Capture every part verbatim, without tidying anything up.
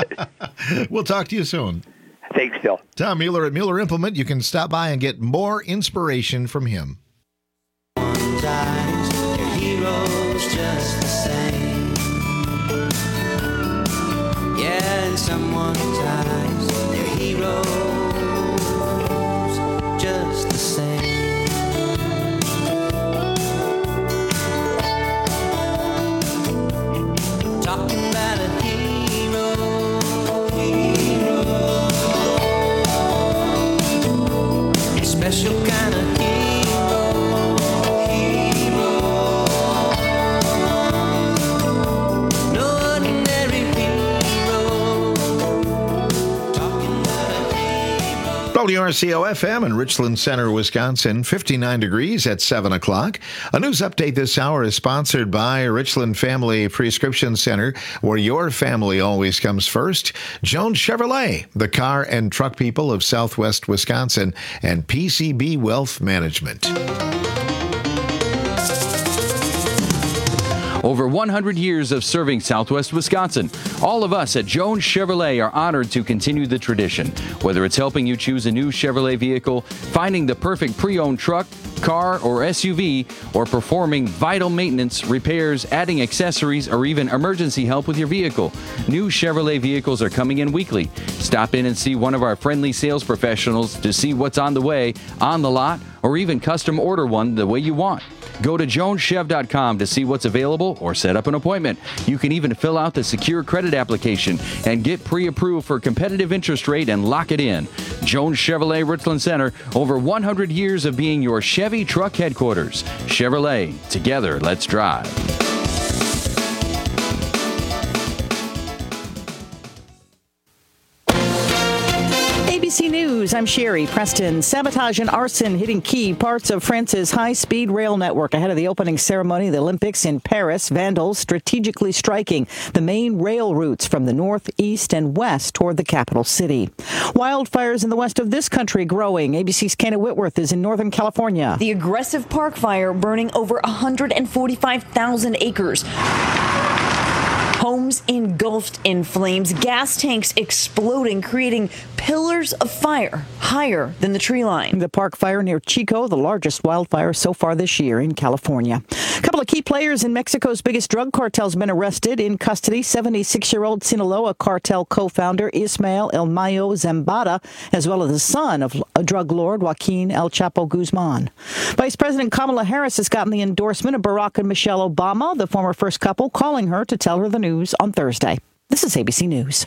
We'll talk to you soon. Thanks, Phil. Tom Mueller at Mueller Implement. You can stop by and get more inspiration from him. Dies, your hero's just the same. Yeah, and someone dies, your hero's just the same. Talking about a hero, hero, a special kind of hero. W R C O F M in Richland Center, Wisconsin, fifty-nine degrees at seven o'clock. A news update this hour is sponsored by Richland Family Prescription Center, where your family always comes first. Jones Chevrolet, the car and truck people of Southwest Wisconsin, and P C B Wealth Management. Over one hundred years of serving Southwest Wisconsin. All of us at Jones Chevrolet are honored to continue the tradition. Whether it's helping you choose a new Chevrolet vehicle, finding the perfect pre-owned truck, car, or S U V, or performing vital maintenance, repairs, adding accessories, or even emergency help with your vehicle. New Chevrolet vehicles are coming in weekly. Stop in and see one of our friendly sales professionals to see what's on the way, on the lot, or even custom order one the way you want. Go to jones chev dot com to see what's available or set up an appointment. You can even fill out the secure credit application and get pre-approved for competitive interest rate and lock it in. Jones Chevrolet Richland Center, over one hundred years of being your Chevy truck headquarters. Chevrolet, together, let's drive. A B C News, I'm Sherry Preston. Sabotage and arson hitting key parts of France's high-speed rail network ahead of the opening ceremony of the Olympics in Paris. Vandals strategically striking the main rail routes from the north, east, and west toward the capital city. Wildfires in the west of this country growing. A B C's Kenna Whitworth is in Northern California. The aggressive park fire burning over one hundred forty-five thousand acres. Homes engulfed in flames, gas tanks exploding, creating pillars of fire higher than the tree line. The park fire near Chico, the largest wildfire so far this year in California. A couple of key players in Mexico's biggest drug cartel has been arrested. In custody, seventy-six-year-old Sinaloa cartel co-founder Ismael El Mayo Zambada, as well as the son of a drug lord Joaquin El Chapo Guzman. Vice President Kamala Harris has gotten the endorsement of Barack and Michelle Obama, the former first couple, calling her to tell her the news on Thursday. This is A B C News.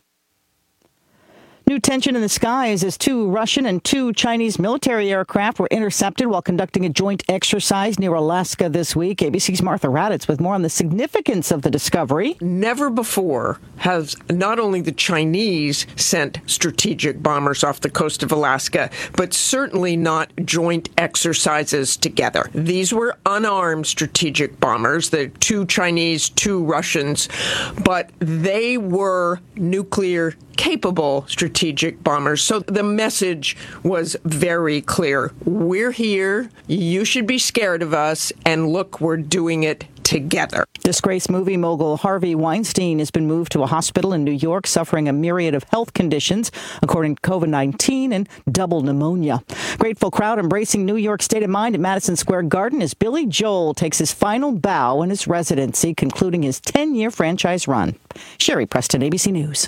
New tension in the skies as two Russian and two Chinese military aircraft were intercepted while conducting a joint exercise near Alaska this week. A B C's Martha Raddatz with more on the significance of the discovery. Never before has not only the Chinese sent strategic bombers off the coast of Alaska, but certainly not joint exercises together. These were unarmed strategic bombers, the two Chinese, two Russians, but they were nuclear capable strategic bombers. So the message was very clear. We're here. You should be scared of us. And look, we're doing it together. Disgraced movie mogul Harvey Weinstein has been moved to a hospital in New York, suffering a myriad of health conditions, according to COVID nineteen and double pneumonia. Grateful crowd embracing New York state of mind at Madison Square Garden as Billy Joel takes his final bow in his residency, concluding his ten-year franchise run. Sherry Preston, A B C News.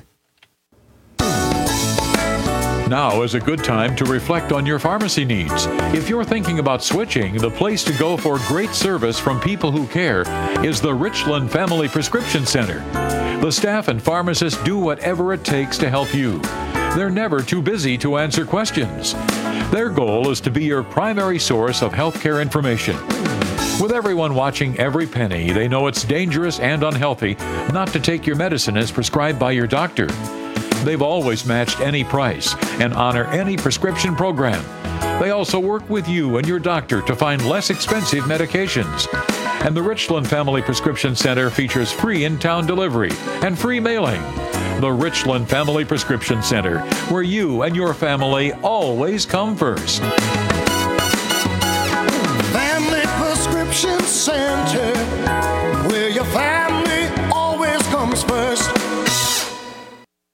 Now is a good time to reflect on your pharmacy needs. If you're thinking about switching, the place to go for great service from people who care is the Richland Family Prescription Center. The staff and pharmacists do whatever it takes to help you. They're never too busy to answer questions. Their goal is to be your primary source of healthcare information. With everyone watching every penny, they know it's dangerous and unhealthy not to take your medicine as prescribed by your doctor. They've always matched any price and honor any prescription program. They also work with you and your doctor to find less expensive medications. And the Richland Family Prescription Center features free in-town delivery and free mailing. The Richland Family Prescription Center, where you and your family always come first. Family Prescription Center, where your family always comes first.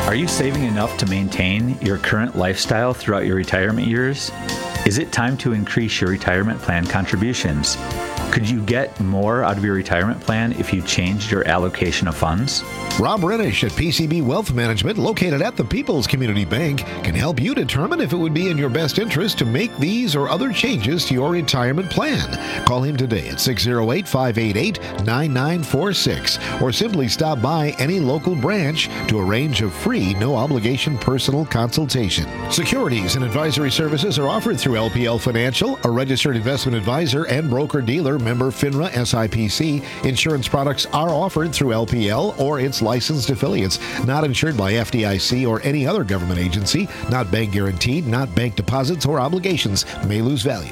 Are you saving enough to maintain your current lifestyle throughout your retirement years? Is it time to increase your retirement plan contributions? Could you get more out of your retirement plan if you changed your allocation of funds? Rob Renish at P C B Wealth Management, located at the People's Community Bank, can help you determine if it would be in your best interest to make these or other changes to your retirement plan. Call him today at six oh eight, five eight eight, nine nine four six or simply stop by any local branch to arrange a free, no-obligation personal consultation. Securities and advisory services are offered through L P L Financial, a registered investment advisor and broker-dealer, member FINRA S I P C. Insurance products are offered through L P L or its licensed affiliates, not insured by F D I C or any other government agency, not bank guaranteed, not bank deposits or obligations, may lose value.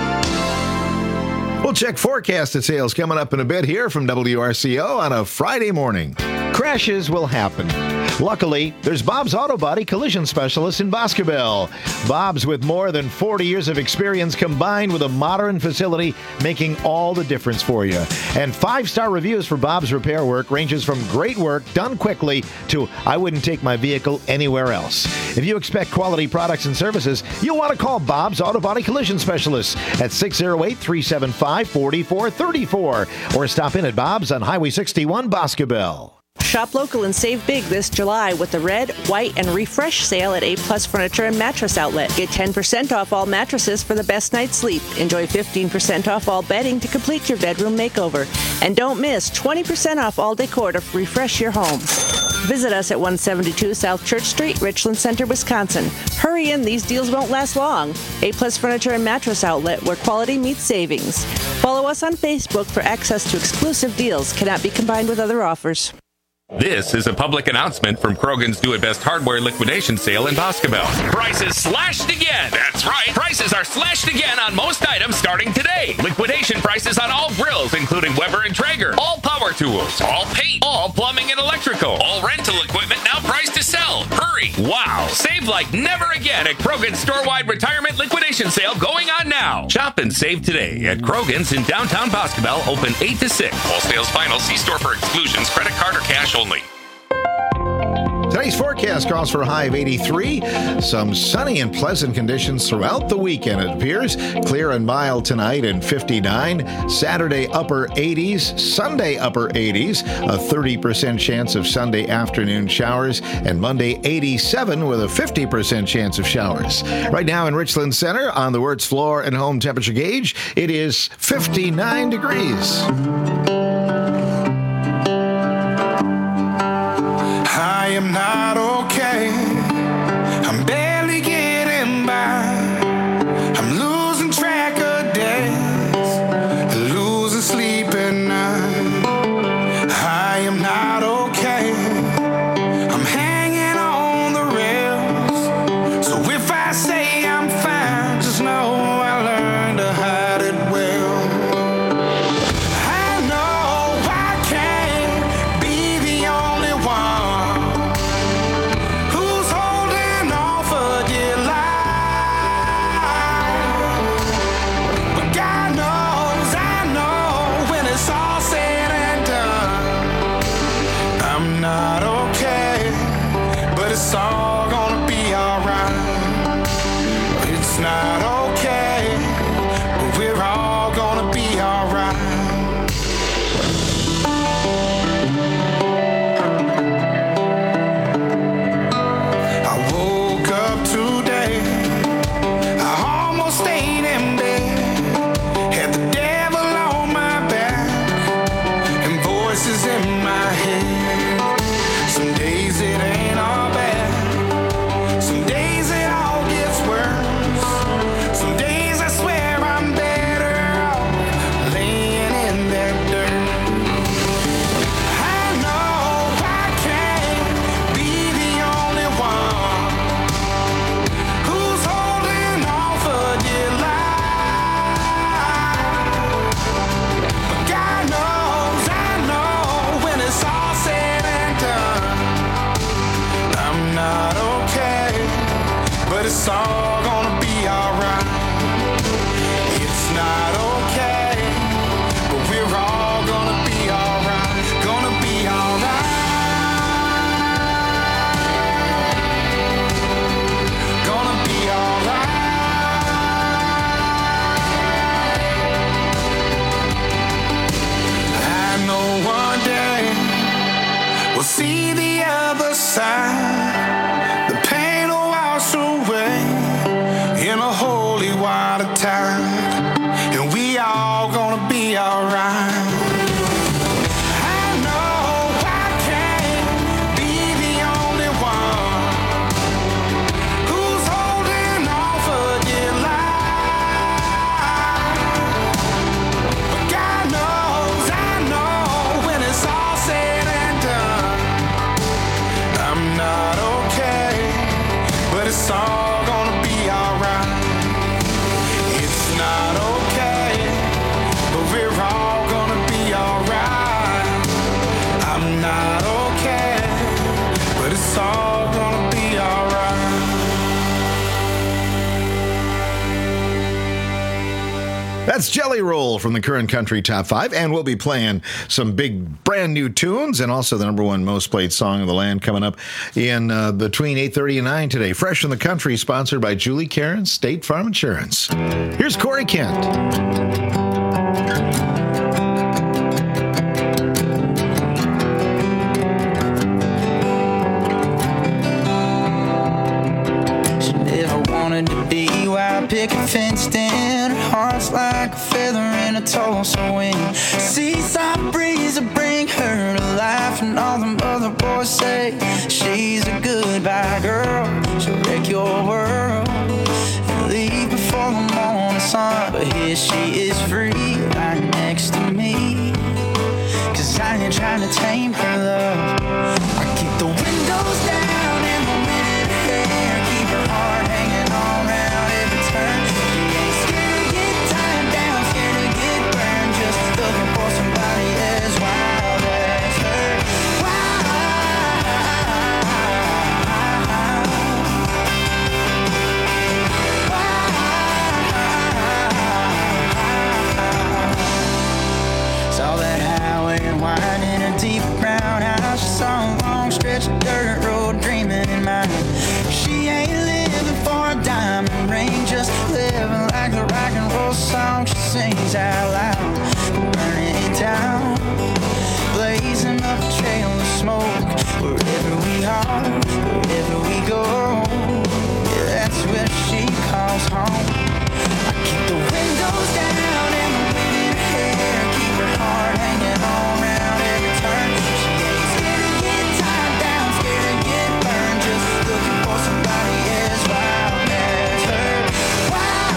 We'll check forecasted sales coming up in a bit here from W R C O on a Friday morning. Crashes will happen. Luckily, there's Bob's Auto Body Collision Specialist in Boscobel. Bob's, with more than forty years of experience combined with a modern facility, making all the difference for you. And five-star reviews for Bob's repair work ranges from great work done quickly to I wouldn't take my vehicle anywhere else. If you expect quality products and services, you'll want to call Bob's Auto Body Collision Specialist at six oh eight, three seven five, four four three four or stop in at Bob's on Highway sixty-one, Boscobel. Shop local and save big this July with the Red, White, and Refresh sale at A Plus Furniture and Mattress Outlet. Get ten percent off all mattresses for the best night's sleep. Enjoy fifteen percent off all bedding to complete your bedroom makeover. And don't miss twenty percent off all decor to refresh your home. Visit us at one seventy-two South Church Street, Richland Center, Wisconsin. Hurry in, these deals won't last long. A Plus Furniture and Mattress Outlet, where quality meets savings. Follow us on Facebook for access to exclusive deals. Cannot be combined with other offers. This is a public announcement from Krogan's Do It Best Hardware Liquidation Sale in Boscobel. Prices slashed again. That's right. Prices are slashed again on most items starting today. Liquidation prices on all grills, including Weber and Traeger. All power tools. All paint. All plumbing and electrical. All rental equipment now priced to sell. Hurry. Wow. Save like never again at Krogan's store-wide retirement liquidation sale going on now. Shop and save today at Krogan's in downtown Boscobel, open eight to six. All sales final. See store for exclusions. Credit card or cash only. Today's forecast calls for a high of eighty-three. Some sunny and pleasant conditions throughout the weekend, it appears. Clear and mild tonight and fifty-nine. Saturday, upper eighties. Sunday, upper eighties. A thirty percent chance of Sunday afternoon showers. And Monday, eighty-seven with a fifty percent chance of showers. Right now in Richland Center, on the Wirtz floor and home temperature gauge, it is fifty-nine degrees. I am not okay. I'm barely getting by. I'm losing track of days, losing sleep at night. I am not okay. I'm hanging on the rails. So if I say I'm fine, just know I learned to hide it well. I know I can't be the only one who's holding on for dear life. But God knows, I know, when it's all said and done, I'm not okay, but it's all gonna be alright. It's not okay, but we're all gonna be alright. I woke up today, I almost stayed in bed, had the devil on my back, and voices in my head. Some days it ain't all bad, some days it all gets worse. Some days I swear I'm better off laying in that dirt. I know I can't be the only one who's holding on for dear life. But God knows, I know, when it's all said and done, I'm not okay, but it's all gonna be alright. It's not okay, but we're all gonna be alright. Gonna be alright. That's Jelly Roll from the Current Country Top five, and we'll be playing some big brand new tunes and also the number one most played song of the land coming up in uh, between eight thirty and nine today. Fresh in the Country, sponsored by Julie Karen, State Farm Insurance. Here's Corey Kent. To be wild, picket fenced in. Her heart's like a feather in a Tulsa wind. Seaside breeze will bring her to life, and all the other boys say she's a goodbye girl. She'll wreck your world and leave before the morning sun. But here she is free, right next to me. Cause I ain't trying to tame her love. I keep the windows down and the wind in her hair. Keep her heart hanging on round every turn. She ain't scared to get tied down, scared to get burned. Just looking for somebody as wild as her. Wild. Wild. Saw that highway and winding a deep brown house. She saw a long stretch of dirt road dreaming in mind. She ain't living for a diamond ring, just living like the rock and roll song she sings out loud. Burning it down, blazing up a trail of smoke. Wherever we are, wherever we go, yeah, that's where she calls home. I keep the windows down and the wind in her hair. Keep her heart hanging on round every turn. She ain't scared to get tied down, scared to get burned. Just looking for somebody as wild as her. Wild.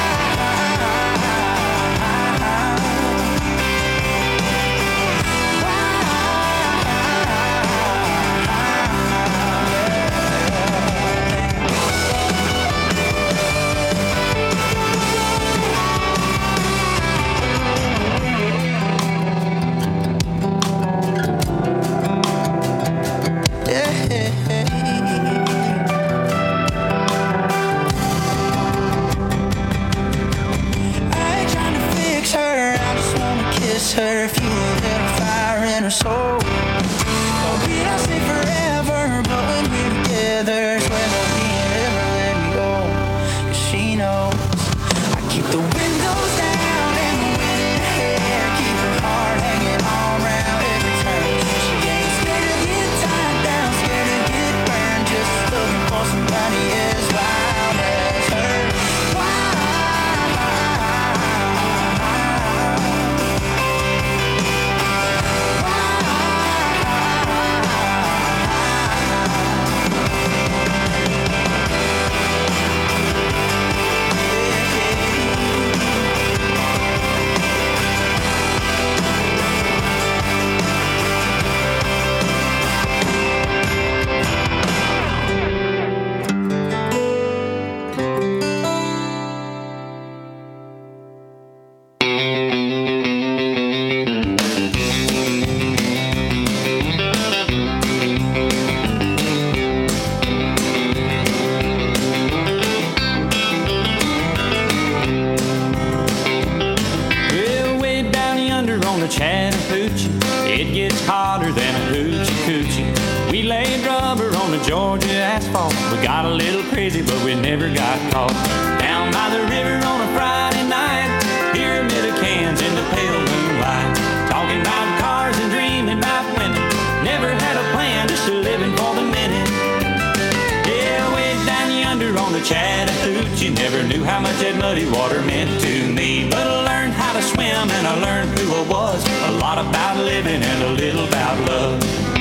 Her, fuel a little fire in her soul. Oh, we don't stay forever, but when we're together, swear that we ain't ever let me go. Cause she knows I keep the windows down and the wind in her hair. Keep her heart hanging on round every turn. She ain't scared to get tied down, scared to get burned. Just looking for somebody as wild as her. Chattahoochee, it gets hotter than a hoochie coochie. We laid rubber on the Georgia asphalt. We got a little crazy, but we never got caught. Down by the river on a Friday night, pyramid of cans in the pale moonlight. Talking about cars and dreaming about women. Never had a plan, just living for the minute. Yeah, way down yonder on the Chattahoochee, never knew how much that muddy water meant to me. But I learned how to swim and I learned who I was. A lot about living and a little about love.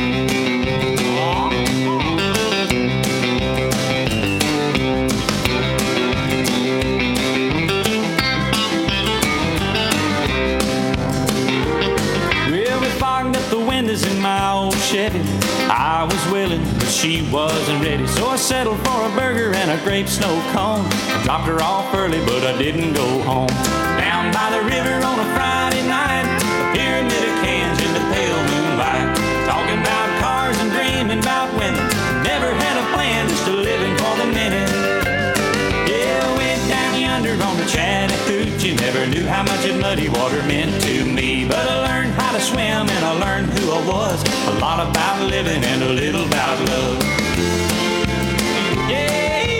Well, we fogged up the windows in my old Chevy. I was willing, but she wasn't ready. So I settled for a burger and a grape snow cone. I dropped her off early, but I didn't go home. Down by the river on a Friday night, a pyramid of cans in the pale moonlight. Talking about cars and dreaming about women. Never had a plan, just a living for the minute. Yeah, way down yonder on the Chattahoochee, never never knew how much that muddy water meant to me. But I learned how to swim and I learned who I was. A lot about living and a little about love. Yeah.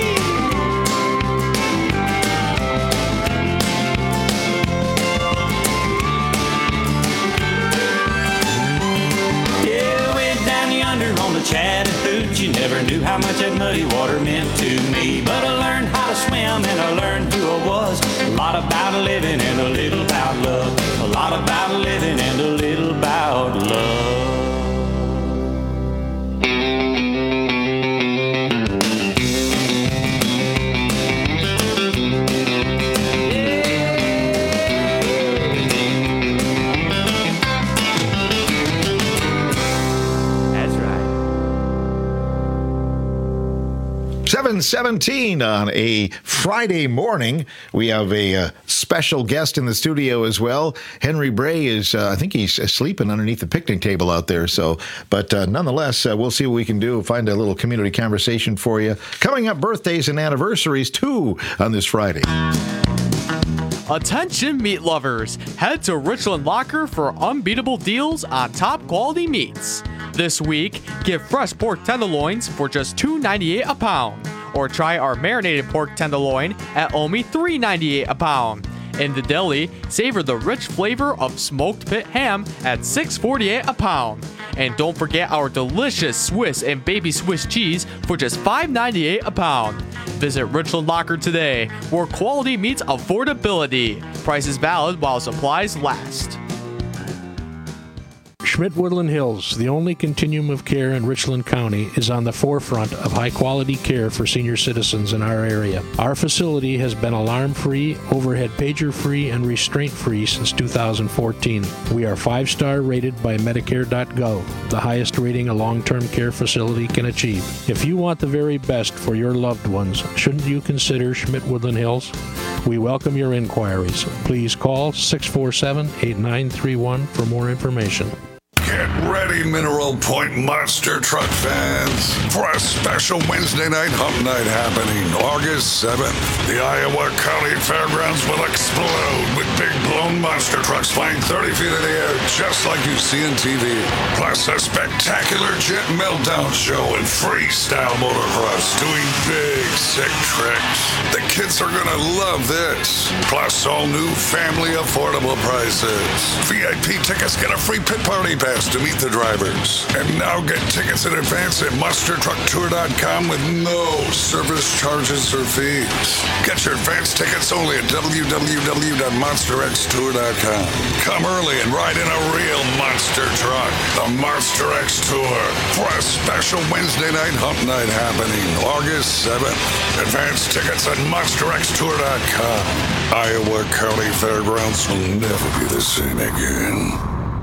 On the Chattahoochee, never knew how much that muddy water meant to me. But I learned how to swim and I learned who I was. A lot about living and a little about love. A lot about living and a little about love. seven seventeen on a Friday morning. We have a uh, special guest in the studio as well. Henry Bray is, uh, I think he's sleeping underneath the picnic table out there. So, but uh, nonetheless, uh, we'll see what we can do. Find a little community conversation for you. Coming up, birthdays and anniversaries too on this Friday. Attention meat lovers, head to Richland Locker for unbeatable deals on top quality meats. This week, get fresh pork tenderloins for just two ninety-eight a pound, or try our marinated pork tenderloin at only three ninety-eight a pound. In the deli, savor the rich flavor of smoked pit ham at six forty-eight a pound. And don't forget our delicious Swiss and baby Swiss cheese for just five ninety-eight a pound. Visit Richland Locker today, where quality meets affordability. Prices valid while supplies last. Schmidt-Woodland Hills, the only continuum of care in Richland County, is on the forefront of high-quality care for senior citizens in our area. Our facility has been alarm-free, overhead pager-free, and restraint-free since two thousand fourteen. We are five-star rated by Medicare dot gov, the highest rating a long-term care facility can achieve. If you want the very best for your loved ones, shouldn't you consider Schmidt-Woodland Hills? We welcome your inquiries. Please call six four seven, eight nine three one for more information. Get ready, Mineral Point Monster Truck fans, for a special Wednesday night hump night happening August seventh. The Iowa County Fairgrounds will explode with big blown monster trucks flying thirty feet in the air, just like you see on T V. Plus a spectacular jet meltdown show and freestyle motocross doing big, sick tricks. The kids are gonna love this. Plus all new family affordable prices. V I P tickets get a free pit party pass to meet the drivers. And now get tickets in advance at monster truck tour dot com with no service charges or fees. Get your advance tickets only at w w w dot monster x tour dot com. Come early and ride in a real monster truck. The Monster X Tour for a special Wednesday night hump night happening August seventh. Advance tickets at monster x tour dot com. Iowa County Fairgrounds will never be the same again.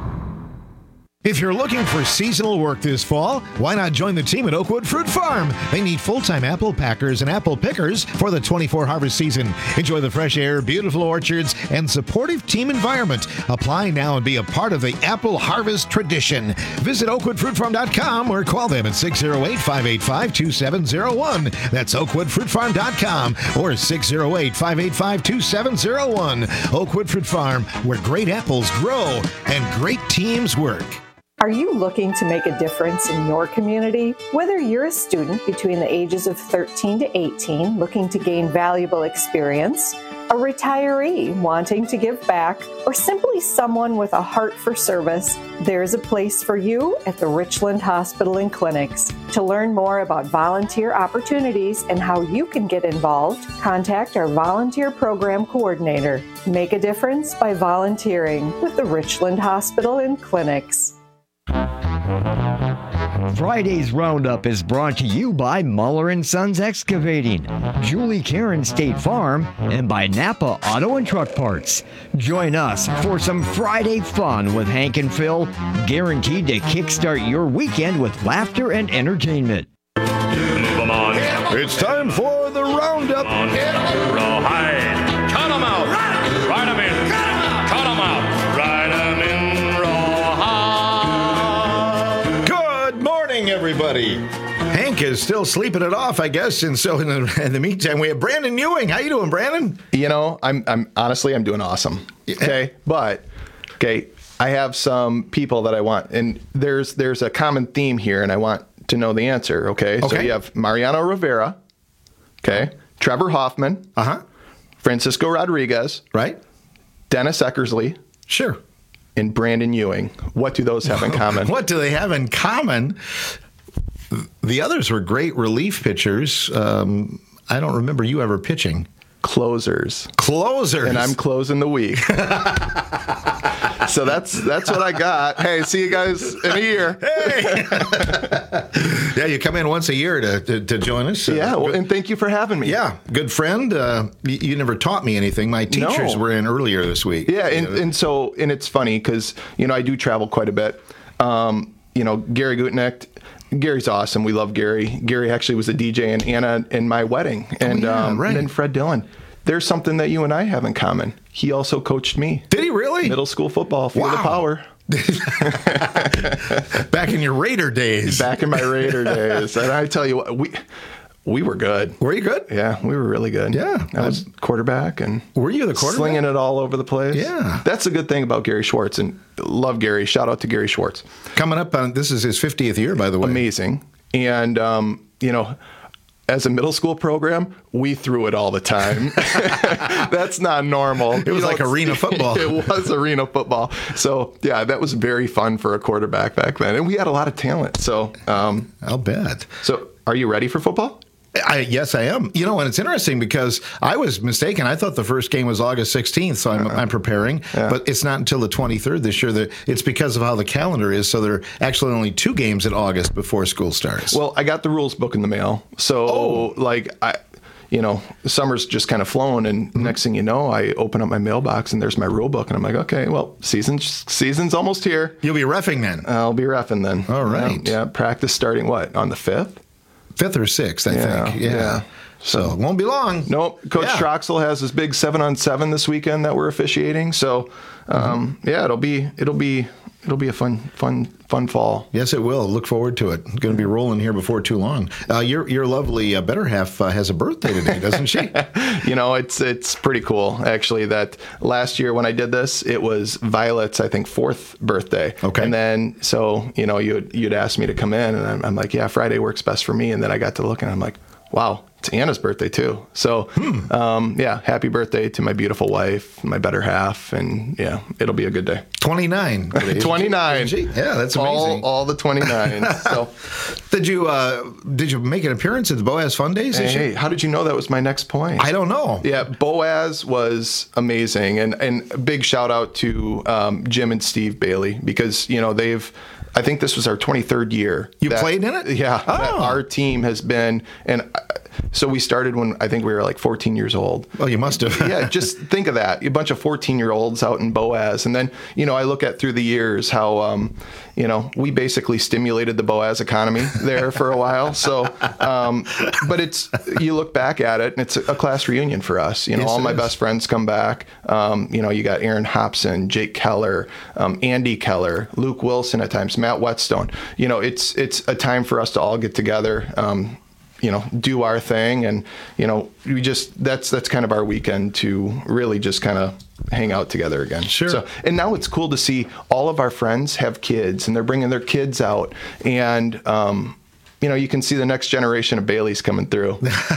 If you're looking for seasonal work this fall, why not join the team at Oakwood Fruit Farm? They need full-time apple packers and apple pickers for the twenty-four harvest season. Enjoy the fresh air, beautiful orchards, and supportive team environment. Apply now and be a part of the apple harvest tradition. Visit oakwood fruit farm dot com or call them at six oh eight, five eight five, two seven oh one. That's oakwood fruit farm dot com or six oh eight, five eight five, two seven oh one. Oakwood Fruit Farm, where great apples grow and great teams work. Are you looking to make a difference in your community? Whether you're a student between the ages of thirteen to eighteen looking to gain valuable experience, a retiree wanting to give back, or simply someone with a heart for service, there's a place for you at the Richland Hospital and Clinics. To learn more about volunteer opportunities and how you can get involved, contact our volunteer program coordinator. Make a difference by volunteering with the Richland Hospital and Clinics. Friday's Roundup is brought to you by Muller and Sons Excavating, Julie Karen State Farm, and by Napa Auto and Truck Parts. Join us for some Friday fun with Hank and Phil, guaranteed to kickstart your weekend with laughter and entertainment. It's time for the Roundup. Rawhide. Cut 'em out. Ride 'em in. Cut 'em out. Ride 'em in rawhide. Good morning. morning, everybody. Hank is still sleeping it off, I guess, and so in the, in the meantime, we have Brandon Ewing. How you doing, Brandon? You know, I'm, I'm honestly, I'm doing awesome. Okay, but okay, I have some people that I want, and there's there's a common theme here, and I want to know the answer. Okay, Okay. so you have Mariano Rivera, okay, Trevor Hoffman, uh huh, Francisco Rodriguez, right, Dennis Eckersley, sure, and Brandon Ewing. What do those have in common? What do they have in common? The others were great relief pitchers. Um, I don't remember you ever pitching. Closers. Closers. And I'm closing the week. So that's that's what I got. Hey, see you guys in a year. Hey. Yeah, you come in once a year to, to, to join us. Uh, Yeah, well, and thank you for having me. Yeah, good friend. Uh, you, you never taught me anything. My teachers No. were in earlier this week. Yeah, and, and so, and it's funny because, you know, I do travel quite a bit. Um, you know, Gary Gutnecht, Gary's awesome. We love Gary. Gary actually was a D J in Anna in my wedding. And, oh, yeah, um, right. and then Fred Dillon. There's something that you and I have in common. He also coached me. Did he really? Middle school football. Feel the Wow. power. Back in your Raider days. Back in my Raider days. And I tell you what, we we were good. Were you good? Yeah, we were really good. Yeah. I was quarterback and Were you the quarterback? slinging it all over the place. Yeah. That's the good thing about Gary Schwartz, and love Gary. Shout out to Gary Schwartz. Coming up on, this is his fiftieth year, by the way. Amazing. And, um, you know, as a middle school program, we threw it all the time. That's not normal. It was like arena football. It was arena football. So, yeah, that was very fun for a quarterback back then. And we had a lot of talent. So, um, I'll bet. So, are you ready for football? I, yes, I am. You know, and it's interesting because I was mistaken. I thought the first game was August sixteenth, so I'm, I'm preparing. Yeah. But it's not until the twenty-third this year. That it's because of how the calendar is. So there are actually only two games in August before school starts. Well, I got the rules book in the mail. So, Oh. like, I, you know, summer's just kind of flown, and Mm-hmm. next thing you know, I open up my mailbox and there's my rule book, and I'm like, okay, well, season's season's almost here. You'll be reffing then. I'll be reffing then. All right. Yeah, yeah, practice starting what, on the fifth? Fifth or sixth, I Yeah, think. Yeah. yeah. So it won't be long. Nope. Coach Yeah. Troxel has his big seven on seven this weekend that we're officiating. So, um, Mm-hmm. yeah, it'll be it'll be it'll be a fun fun fun fall. Yes, it will. Look forward to it. Going to be rolling here before too long. Uh, your your lovely uh, better half uh, has a birthday today, doesn't she? You know, it's it's pretty cool actually that last year when I did this, it was Violet's I think fourth birthday. Okay. And then so you know you'd you'd asked me to come in, and I'm, I'm like, yeah, Friday works best for me. And then I got to look, and I'm like, wow, it's Anna's birthday too. So Hmm. um, yeah, happy birthday to my beautiful wife, my better half, and yeah, it'll be a good day. twenty-nine. twenty-nine. Yeah, that's amazing. All, all the twenty-nine. So, Did you uh, did you make an appearance at the Boaz Fun Days hey, this year? hey, how did you know that was my next point? I don't know. Yeah, Boaz was amazing, and and a big shout out to um, Jim and Steve Bailey because you know they've. I think this was our twenty-third year. You that- played in it? Yeah. Oh. That our team has been, and uh, so we started when I think we were like fourteen years old. Well, you must have. Yeah, just think of that. A bunch of fourteen-year-olds out in Boaz. And then, you know, I look at through the years how, um, you know, we basically stimulated the Boaz economy there for a while. So, um, but it's, you look back at it, and it's a class reunion for us. You know, Yes, all it my is. best friends come back. Um, you know, you got Aaron Hobson, Jake Keller, um, Andy Keller, Luke Wilson at times, Matt Whetstone. You know, it's it's a time for us to all get together. Um, you know, do our thing, and you know, we just that's that's kind of our weekend to really just kind of hang out together again. Sure. So, and now it's cool to see all of our friends have kids, and they're bringing their kids out, and um, you know, you can see the next generation of Baileys coming through.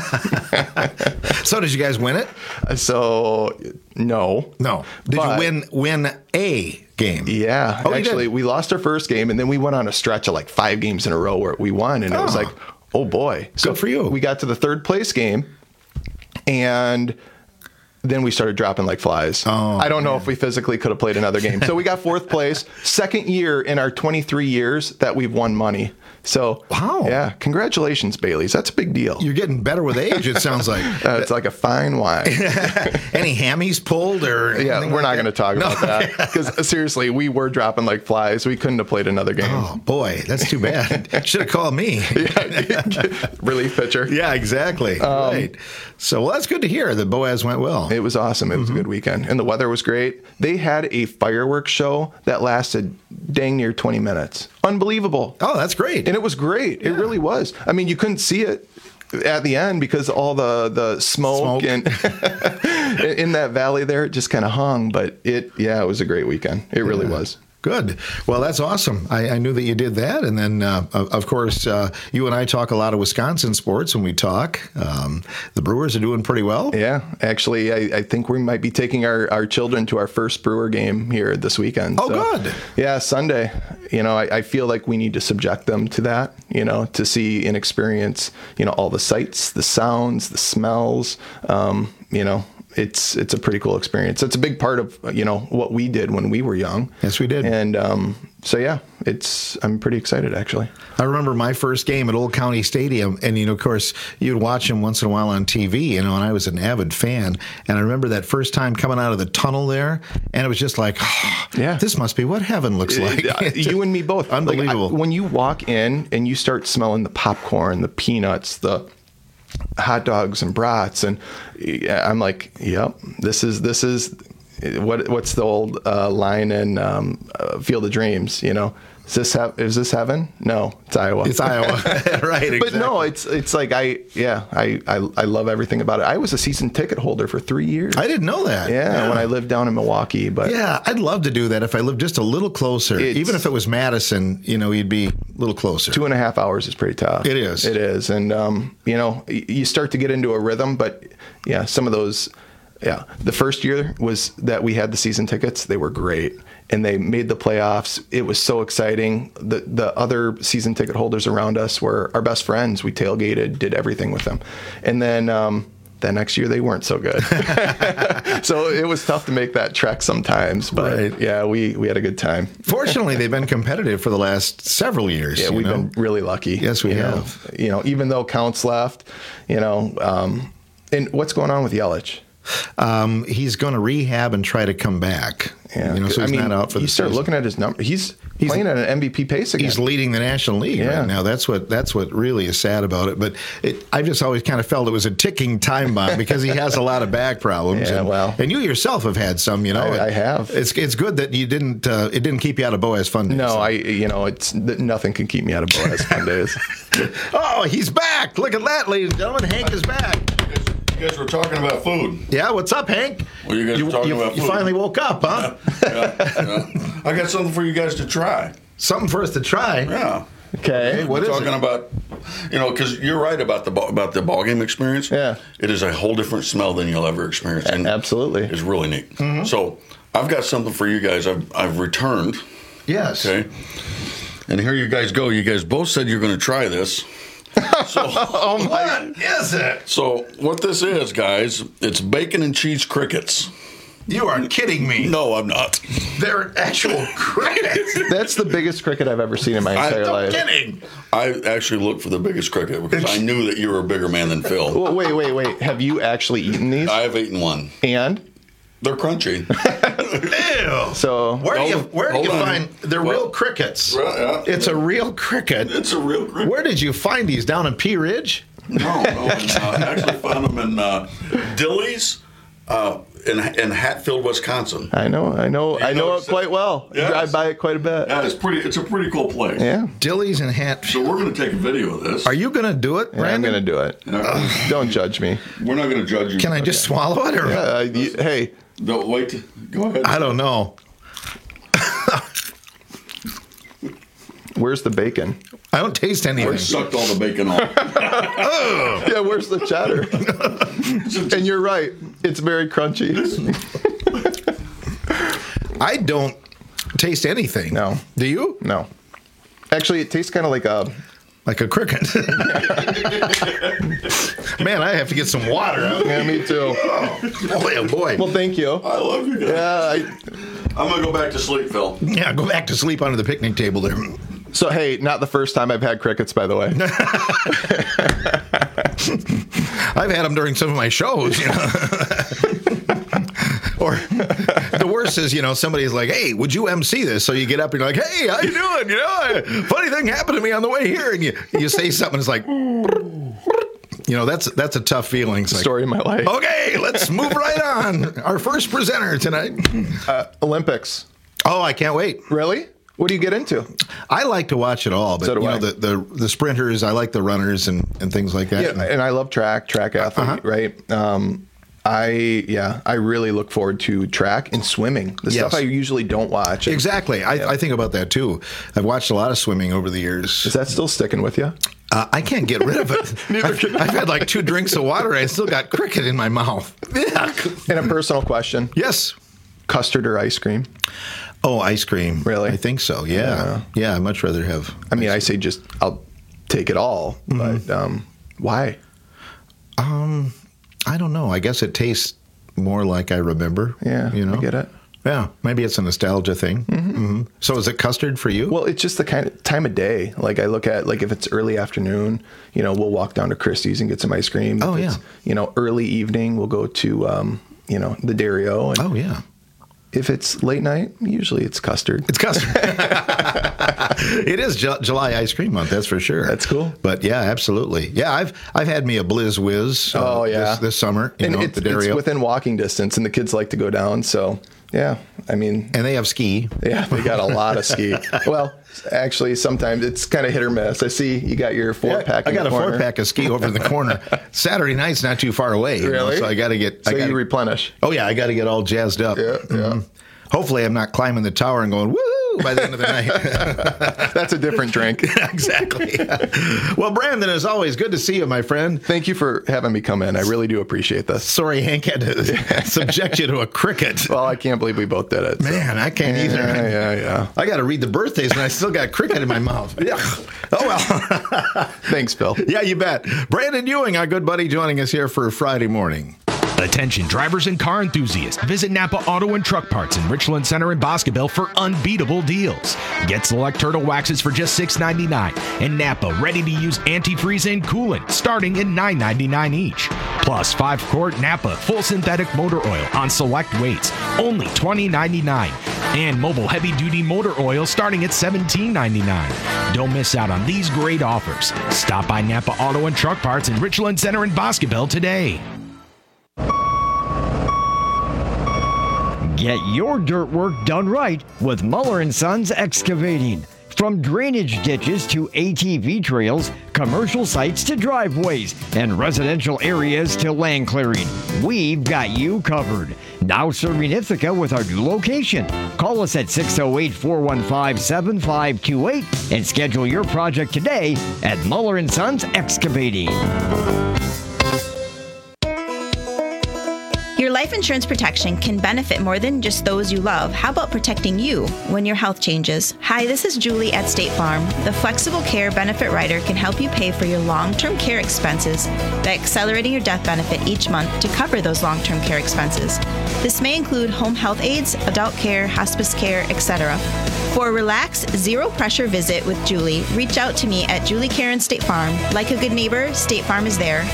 So did you guys win it? So no, No. Did But- you win win a game? Yeah, Oh, you actually, did? we lost our first game, and then we went on a stretch of like five games in a row where we won, and it was Oh. like, oh boy, so Good for you. We got to the third place game, and then we started dropping like flies. Oh, I don't know if we physically could have played another game. So we got fourth place, second year in our twenty-three years that we've won money. So Wow. yeah, congratulations, Baileys. That's a big deal. You're getting better with age, it sounds like. Uh, it's like a fine wine. Any hammies pulled or Yeah, anything we're like not going to that? talk No. about that because seriously, we were dropping like flies. We couldn't have played another game. Oh boy, that's too bad. Should have called me. Relief pitcher. Yeah, exactly. Um, right. So, well, that's good to hear that Boaz went well. It was awesome. It was Mm-hmm. a good weekend, and the weather was great. They had a fireworks show that lasted dang near twenty minutes. unbelievable. Oh, that's great. And it was great. Yeah. It really was. I mean, you couldn't see it at the end because all the, the smoke, smoke. and in that valley there, it just kind of hung. But it, yeah, it was a great weekend. It really yeah. was. Good. Well, that's awesome. I, I knew that you did that. And then, uh, of course, uh, you and I talk a lot of Wisconsin sports when we talk. Um, the Brewers are doing pretty well. Yeah. Actually, I, I think we might be taking our, our children to our first Brewer game here this weekend. Oh, so, good. Yeah, Sunday. You know, I, I feel like we need to subject them to that, you know, to see and experience, you know, all the sights, the sounds, the smells, um, you know. It's it's a pretty cool experience. It's a big part of, you know, what we did when we were young. Yes, we did. And um, so, yeah, it's I'm pretty excited, actually. I remember my first game at Old County Stadium, and, you know, of course, you'd watch them once in a while on T V, you know, and I was an avid fan. And I remember that first time coming out of the tunnel there, and it was just like, oh, yeah, this must be what heaven looks like. You and me both. Unbelievable. Like, I, when you walk in and you start smelling the popcorn, the peanuts, the hot dogs and brats, and I'm like, yep, this is this is what what's the old uh, line in um, uh, Field of Dreams, you know? Is this he- is this heaven? No, it's Iowa. It's Iowa, right? Exactly. But no, it's it's like I yeah I, I I love everything about it. I was a season ticket holder for three years. I didn't know that. Yeah, yeah. When I lived down in Milwaukee, but yeah, I'd love to do that if I lived just a little closer. Even if it was Madison, you know, you'd be a little closer. Two and a half hours is pretty tough. It is. It is, and um, you know, you start to get into a rhythm. But yeah, some of those. Yeah, the first year was that we had the season tickets. They were great, and they made the playoffs. It was so exciting. The the other season ticket holders around us were our best friends. We tailgated, did everything with them, and then um, the next year they weren't so good. So it was tough to make that trek sometimes. But right. yeah, we we had a good time. Fortunately, they've been competitive for the last several years. Yeah, we've know? been really lucky. Yes, we you have. Know, you know, even though Counts left, you know, um, and what's going on with Yelich? Um, he's going to rehab and try to come back. Yeah, you know, so he's I mean, not out for the you start season. looking at his number. He's, he's playing at an M V P pace again. He's leading the National League yeah. right now. That's what that's what really is sad about it. But it, I just always kind of felt it was a ticking time bomb because he has a lot of back problems. Yeah, and, well, and you yourself have had some. You know, I, I have. It's it's good that you didn't. Uh, it didn't keep you out of Boaz Fun Days. No, so. I. You know, it's nothing can keep me out of Boaz Fun Days. Oh, he's back! Look at that, ladies and gentlemen. Hank is back. You guys were talking about food. Yeah, what's up, Hank? Well, you guys you, were talking you, about food. You finally woke up, huh? Yeah, yeah, yeah. I got something for you guys to try. Something for us to try? Yeah. Okay. What we're is talking it? about, you know, because you're right about the ball, about the ball game experience. Yeah. It is a whole different smell than you'll ever experience. And absolutely. It's really neat. Mm-hmm. So I've got something for you guys. I've I've returned. Yes. Okay. And here you guys go. You guys both said you're going to try this. So, oh my! What is it? So what this is, guys, it's bacon and cheese crickets. You are kidding me. No, I'm not. They're actual crickets. That's the biggest cricket I've ever seen in my entire I'm life. kidding. I actually looked for the biggest cricket because I knew that you were a bigger man than Phil. Well, wait, wait, wait. Have you actually eaten these? I have eaten one. And? They're crunchy. Ew. So where do you where do you on. find they're Well, real crickets? Right, yeah. It's a real cricket. It's a real cricket. Where did you find these? Down in Pea Ridge? No, no. And, uh, I actually found them in uh, Dilly's uh, in in Hatfield, Wisconsin. I know, I know, You I know know it quite well. Yes. I drive by it quite a bit. Yeah, it's pretty. It's a pretty cool place. Yeah. Dilly's and Hat. So we're going to take a video of this. Are you going to do it, Yeah, I'm Brandon? going to do it. Yeah. Don't judge me. We're not going to judge you. Can I just swallow it? Or Yeah, uh, you, hey, Don't wait. To, go ahead. I don't know. where's the bacon? I don't taste I anything. sucked all the bacon off. Yeah, where's the cheddar? And you're right. It's very crunchy. I don't taste anything. No. Do you? No. Actually, it tastes kind of like a... Like a cricket. Man, I have to get some water. Yeah, me too. Oh, boy, oh boy. Well, thank you. I love you guys. Yeah. I, I'm going to go back to sleep, Phil. Yeah, go back to sleep under the picnic table there. so, hey, not the first time I've had crickets, by the way. I've had them during some of my shows, you know. Or the worst is, you know, somebody's like, hey, would you M C this? So you get up and you're like, hey, how you doing? You know, funny thing happened to me on the way here. And you, you say something, it's like, you know, that's that's a tough feeling. It's like, Story of my life. Okay, let's move right on. Our first presenter tonight. Uh, Olympics. Oh, I can't wait. Really? What do you get into? I like to watch it all, but So do you I. know the, the the sprinters, I like the runners and, and things like that. Yeah, and I love track, track athlete, Uh-huh. right? Um, I yeah, I really look forward to track and swimming. The Yes. stuff I usually don't watch. Exactly. I, I think about that too. I've watched a lot of swimming over the years. Is that still sticking with you? Uh, I can't get rid of it. I've, I've had like two drinks of water and I still got cricket in my mouth. And a personal question. Yes. Custard or ice cream? Oh, ice cream. Really? I think so. Yeah. Yeah, I'd much rather have. I mean, I say just I'll take it all, Mm-hmm. but um, why? Um, I don't know. I guess it tastes more like I remember. Yeah, you know, I get it. Yeah, maybe it's a nostalgia thing. Mm-hmm. So is it custard for you? Well, it's just the kind of time of day. Like I look at, like if it's early afternoon, you know, we'll walk down to Christie's and get some ice cream. Oh, If yeah. it's, you know, early evening, we'll go to, um, you know, the Dario. And oh, yeah. If it's late night, usually it's custard. It's custard. It is Ju- July ice cream month, that's for sure. That's cool. But yeah, absolutely. Yeah, I've I've had me a Blizz Whiz. uh, Oh, yeah. this, this summer. You and know, it's, at the it's Dario. within walking distance, and the kids like to go down. So, yeah, I mean. And they have ski. Yeah, they got a lot of ski. Well, actually, sometimes it's kind of hit or miss. I see you got your four pack. I in got the a corner. four pack of ski over in the corner. Saturday night's not too far away. you know, Really? so I got to get. So I gotta, you replenish. Oh yeah, I got to get all jazzed up. Yeah, yeah. Mhm. Hopefully, I'm not climbing the tower and going woo by the end of the night. That's a different drink. Exactly. Well, Brandon, as always, good to see you, my friend. Thank you for having me come in. I really do appreciate this. Sorry, Hank had to subject you to a cricket. Well, I can't believe we both did it. so. Man, I can't yeah, either. Yeah, yeah. I got to read the birthdays, and I still got cricket in my mouth. Yeah. Oh well. Thanks, Phil. Yeah, you bet. Brandon Ewing, our good buddy, joining us here for Friday morning. Attention drivers and car enthusiasts. Visit Napa Auto and Truck Parts in Richland Center and Boscoville for unbeatable deals. Get select turtle waxes for just six ninety-nine and Napa ready-to-use antifreeze and coolant starting at nine ninety-nine each. Plus five quart Napa full synthetic motor oil on select weights, only twenty ninety-nine. And mobile heavy-duty motor oil starting at seventeen ninety-nine. Don't miss out on these great offers. Stop by Napa Auto and Truck Parts in Richland Center and Boscoville today. Get your dirt work done right with Muller and Sons Excavating. From drainage ditches to A T V trails, commercial sites to driveways, and residential areas to land clearing, we've got you covered. Now serving Ithaca with our new location. Call us at six oh eight, four one five, seven five two eight and schedule your project today at Muller and Sons Excavating. Your life insurance protection can benefit more than just those you love. How about protecting you when your health changes? Hi, this is Julie at State Farm. The Flexible Care Benefit Rider can help you pay for your long-term care expenses by accelerating your death benefit each month to cover those long-term care expenses. This may include home health aides, adult care, hospice care, et cetera. For a relaxed, zero-pressure visit with Julie, reach out to me at Julie Care and State Farm. Like a good neighbor, State Farm is there.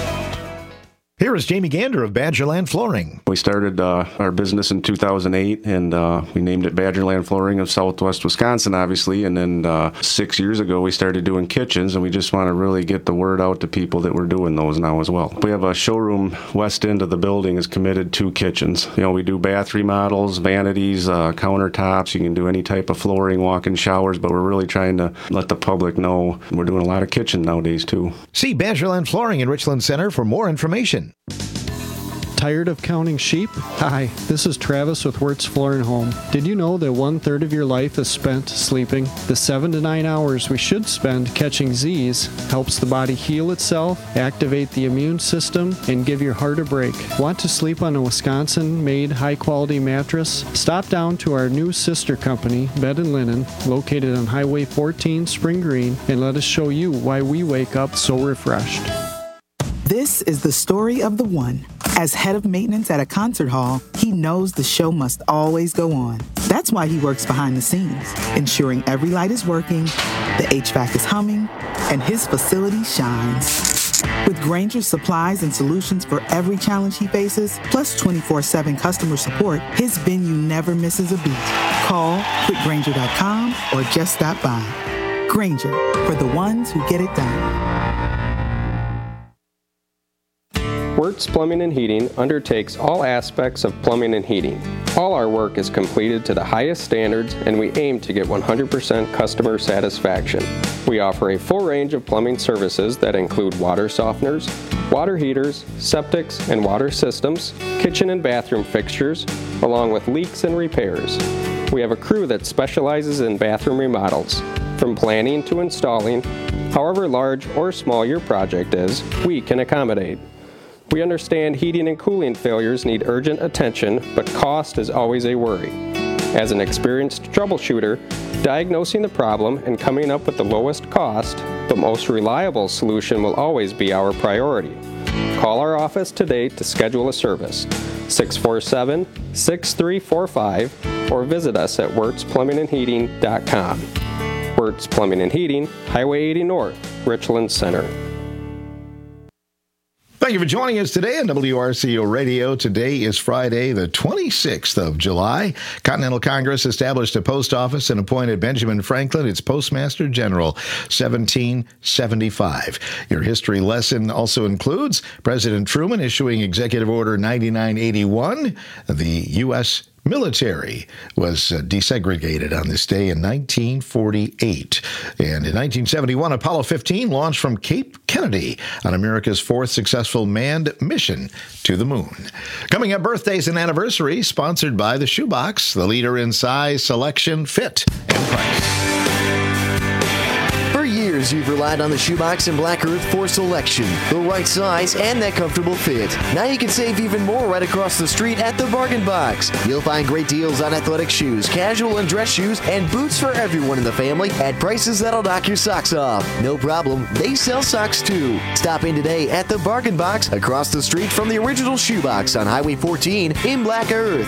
Here is Jamie Gander of Badgerland Flooring. We started uh, our business in two thousand eight, and uh, we named it Badgerland Flooring of Southwest Wisconsin, obviously. And then uh, six years ago, we started doing kitchens, and we just want to really get the word out to people that we're doing those now as well. We have a showroom west end of the building is committed to kitchens. You know, we do bath remodels, vanities, uh, countertops. You can do any type of flooring, walk-in showers, but we're really trying to let the public know we're doing a lot of kitchen nowadays, too. See Badgerland Flooring in Richland Center for more information. Tired of counting sheep? Hi, this is Travis with Wirtz Floor and Home. Did you know that one third of your life is spent sleeping? The seven to nine hours we should spend catching Z's helps the body heal itself, activate the immune system, and give your heart a break. Want to sleep on a Wisconsin-made high-quality mattress? Stop down to our new sister company, Bed and Linen, located on Highway fourteen, Spring Green, and let us show you why we wake up so refreshed. This is the story of the one. As head of maintenance at a concert hall, he knows the show must always go on. That's why he works behind the scenes, ensuring every light is working, the H V A C is humming, and his facility shines. With Grainger's supplies and solutions for every challenge he faces, plus twenty-four seven customer support, his venue never misses a beat. Call quick grainger dot com or just stop by. Grainger, for the ones who get it done. Wirtz Plumbing and Heating undertakes all aspects of plumbing and heating. All our work is completed to the highest standards, and we aim to get one hundred percent customer satisfaction. We offer a full range of plumbing services that include water softeners, water heaters, septics and water systems, kitchen and bathroom fixtures, along with leaks and repairs. We have a crew that specializes in bathroom remodels. From planning to installing, however large or small your project is, we can accommodate. We understand heating and cooling failures need urgent attention, but cost is always a worry. As an experienced troubleshooter, diagnosing the problem and coming up with the lowest cost, but most reliable solution will always be our priority. Call our office today to schedule a service, six four seven, six three four five, or visit us at wirtz plumbing and heating dot com. Wirtz Plumbing and Heating, Highway eighty North, Richland Center. Thank you for joining us today on W R C O Radio. Today is Friday, the twenty-sixth of July. Continental Congress established a post office and appointed Benjamin Franklin its Postmaster General, seventeen seventy-five. Your history lesson also includes President Truman issuing Executive Order ninety-nine eighty-one, the U S military was uh, desegregated on this day in nineteen forty-eight. And in nineteen seventy-one, Apollo fifteen launched from Cape Kennedy on America's fourth successful manned mission to the moon. Coming up, birthdays and anniversaries, sponsored by the Shoebox, the leader in size, selection, fit, and price. For years, you've relied on the Shoebox and Black Earth for selection, the right size, and that comfortable fit. Now you can save even more right across the street at the Bargain Box. You'll find great deals on athletic shoes, casual and dress shoes, and boots for everyone in the family at prices that'll knock your socks off. No problem, they sell socks too. Stop in today at the Bargain Box across the street from the original Shoebox on Highway fourteen in Black Earth.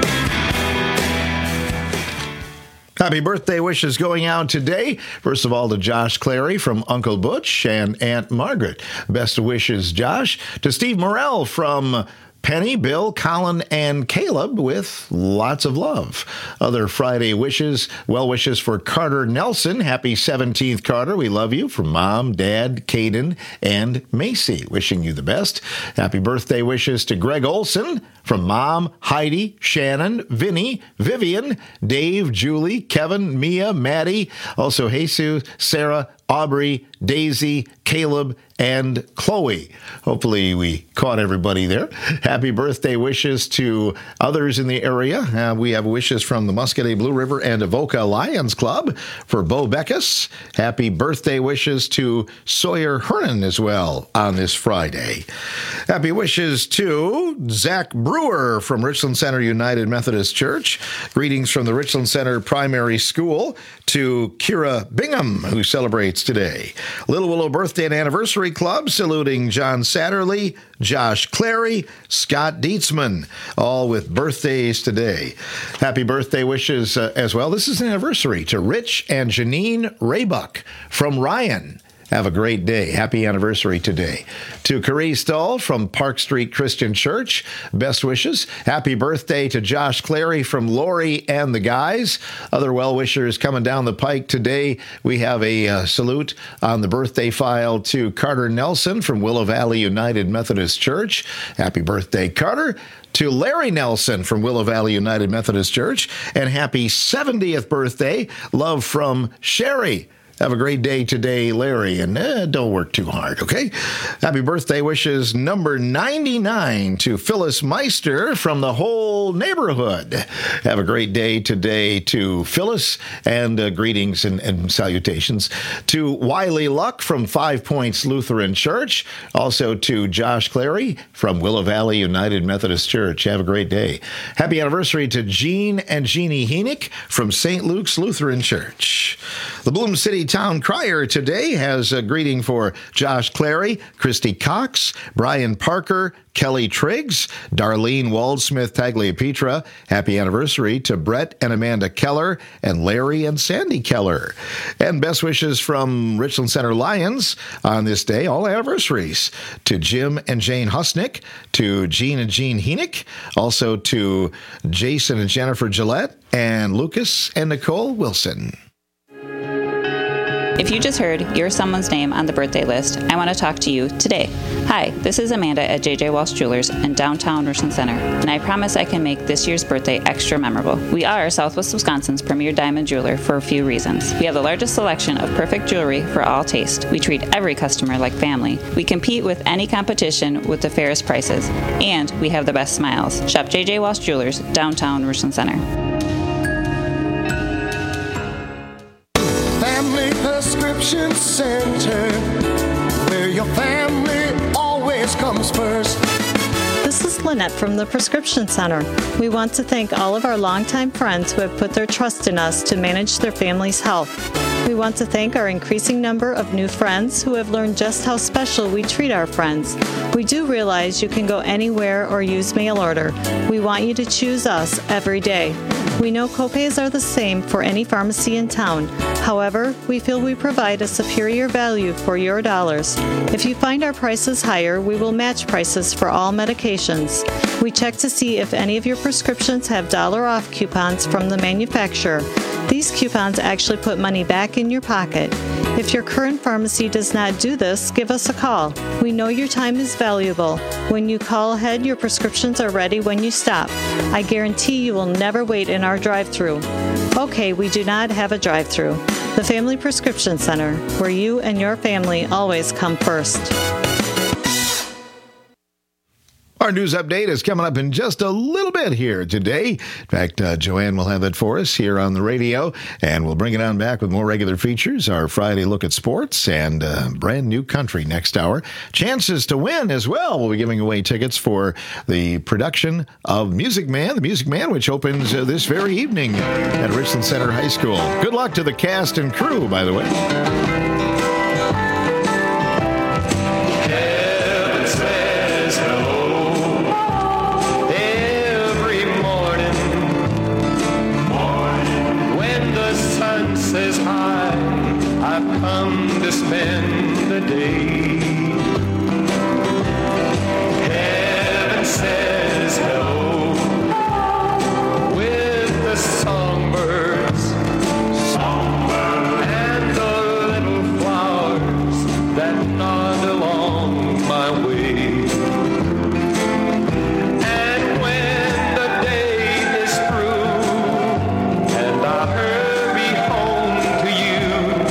Happy birthday wishes going out today. First of all, to Josh Clary from Uncle Butch and Aunt Margaret. Best wishes, Josh. To Steve Morrell from Penny, Bill, Colin, and Caleb with lots of love. Other Friday wishes, well wishes for Carter Nelson. Happy seventeenth, Carter. We love you. From Mom, Dad, Caden, and Macy. Wishing you the best. Happy birthday wishes to Greg Olson. From Mom, Heidi, Shannon, Vinny, Vivian, Dave, Julie, Kevin, Mia, Maddie. Also Jesus, Sarah, Aubrey, Daisy, Caleb, and Chloe. Hopefully we caught everybody there. Happy birthday wishes to others in the area. Uh, we have wishes from the Muscatine Blue River and Avoca Lions Club for Bo Beckus. Happy birthday wishes to Sawyer Hernan as well on this Friday. Happy wishes to Zach Brewer from Richland Center United Methodist Church. Greetings from the Richland Center Primary School to Kira Bingham, who celebrates today. Little Willow Birthday and Anniversary Club saluting John Satterley, Josh Clary, Scott Dietzman, all with birthdays today. Happy birthday wishes uh, as well. This is an anniversary to Rich and Janine Raybuck from Ryan. Have a great day. Happy anniversary today. To Carrie Stahl from Park Street Christian Church, best wishes. Happy birthday to Josh Clary from Lori and the guys. Other well-wishers coming down the pike today. We have a uh, salute on the birthday file to Carter Nelson from Willow Valley United Methodist Church. Happy birthday, Carter. To Larry Nelson from Willow Valley United Methodist Church. And happy seventieth birthday. Love from Sherry. Have a great day today, Larry, and eh, don't work too hard, okay? Happy birthday wishes number ninety-nine to Phyllis Meister from the whole neighborhood. Have a great day today to Phyllis, and uh, greetings and, and salutations to Wiley Luck from Five Points Lutheran Church. Also to Josh Clary from Willow Valley United Methodist Church. Have a great day. Happy anniversary to Jean and Jeannie Heenick from Saint Luke's Lutheran Church. The Bloom City Town Crier today has a greeting for Josh Clary, Christy Cox, Brian Parker, Kelly Triggs, Darlene Waldsmith Tagliapietra. Happy anniversary to Brett and Amanda Keller and Larry and Sandy Keller. And best wishes from Richland Center Lions on this day, all anniversaries. To Jim and Jane Husnick, to Jean and Jean Heenick, also to Jason and Jennifer Gillette, and Lucas and Nicole Wilson. If you just heard your someone's name on the birthday list, I want to talk to you today. Hi, this is Amanda at J J Walsh Jewelers in downtown Richland Center, and I promise I can make this year's birthday extra memorable. We are Southwest Wisconsin's premier diamond jeweler for a few reasons. We have the largest selection of perfect jewelry for all taste. We treat every customer like family. We compete with any competition with the fairest prices, and we have the best smiles. Shop J J Walsh Jewelers, downtown Richland Center. Family Prescription Center, where your family always comes first. This is Lynette from the Prescription Center. We want to thank all of our longtime friends who have put their trust in us to manage their family's health. We want to thank our increasing number of new friends who have learned just how special we treat our friends. We do realize you can go anywhere or use mail order. We want you to choose us every day. We know copays are the same for any pharmacy in town. However, we feel we provide a superior value for your dollars. If you find our prices higher, we will match prices for all medications. We check to see if any of your prescriptions have dollar off coupons from the manufacturer. These coupons actually put money back in your pocket. If your current pharmacy does not do this, give us a call. We know your time is valuable. When you call ahead, your prescriptions are ready when you stop. I guarantee you will never wait in our drive-thru. Okay, we do not have a drive-thru. The Family Prescription Center, where you and your family always come first. Our news update is coming up in just a little bit here today. In fact, uh, Joanne will have it for us here on the radio, and we'll bring it on back with more regular features, our Friday look at sports, and uh, brand new country next hour. Chances to win as well. We'll be giving away tickets for the production of Music Man, the Music Man, which opens uh, this very evening at Richland Center High School. Good luck to the cast and crew, by the way. Come to spend the day. Heaven says hello with the songbirds, songbirds and the little flowers that nod along my way. And when the day is through and I hurry home to you,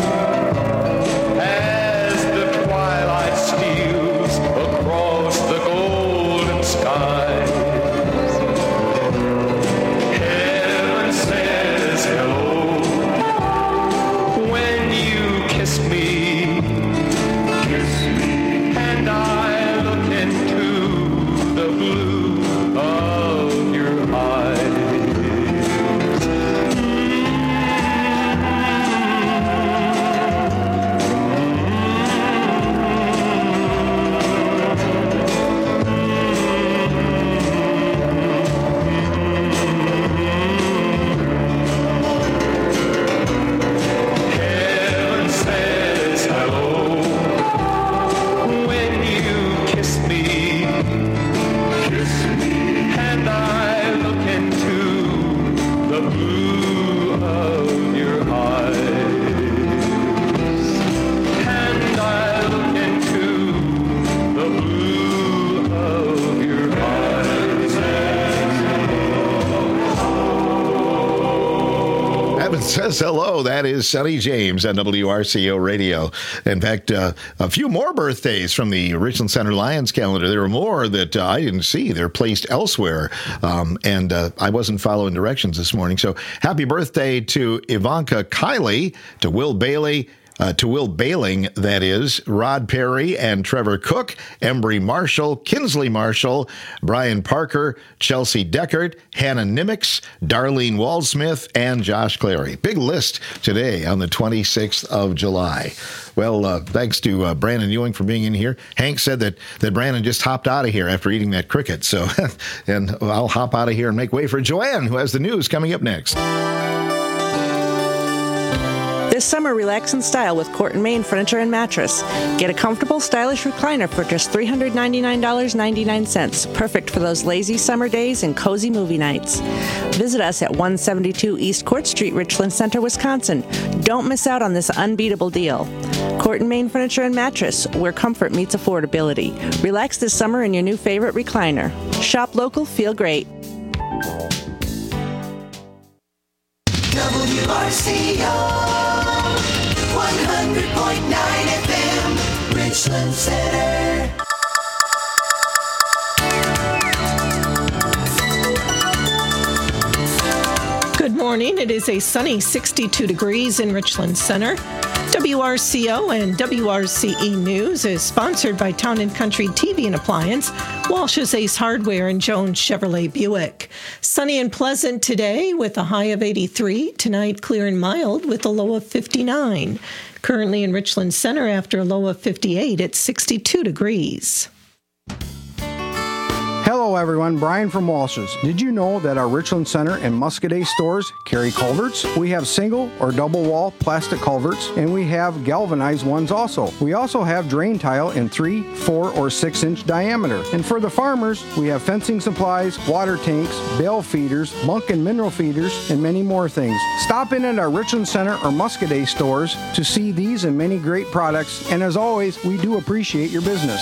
Says hello. That is Sonny James on W R C O Radio. In fact, uh, a few more birthdays from the Richland Center Lions calendar. There were more that uh, I didn't see. They're placed elsewhere, um, and uh, I wasn't following directions this morning. So happy birthday to Ivanka Kiley, to Will Bailey, Uh, to Will Bailing, that is, Rod Perry and Trevor Cook, Embry Marshall, Kinsley Marshall, Brian Parker, Chelsea Deckert, Hannah Nimmix, Darlene Waldsmith, and Josh Clary. Big list today on the twenty-sixth of July. Well, uh, thanks to uh, Brandon Ewing for being in here. Hank said that, that Brandon just hopped out of here after eating that cricket. So, and I'll hop out of here and make way for Joanne, who has the news coming up next. This summer, relax in style with Court and Main Furniture and Mattress. Get a comfortable, stylish recliner for just three hundred ninety-nine dollars and ninety-nine cents. Perfect for those lazy summer days and cozy movie nights. Visit us at one seventy-two East Court Street, Richland Center, Wisconsin. Don't miss out on this unbeatable deal. Court and Main Furniture and Mattress, where comfort meets affordability. Relax this summer in your new favorite recliner. Shop local, feel great. W R C O one hundred point nine F M, Richland Center. Good morning. It is a sunny sixty-two degrees in Richland Center. W R C O and W R C E News is sponsored by Town and Country T V and Appliance, Walsh's Ace Hardware, and Jones Chevrolet Buick. Sunny and pleasant today with a high of eighty-three. Tonight, clear and mild with a low of fifty-nine. Currently in Richland Center, after a low of fifty-eight, it's sixty-two degrees. Hello everyone, Brian from Walsh's. Did you know that our Richland Center and Muscadet stores carry culverts? We have single or double wall plastic culverts, and we have galvanized ones also. We also have drain tile in three, four, or six inch diameter. And for the farmers, we have fencing supplies, water tanks, bale feeders, muck and mineral feeders, and many more things. Stop in at our Richland Center or Muscadet stores to see these and many great products, and as always, we do appreciate your business.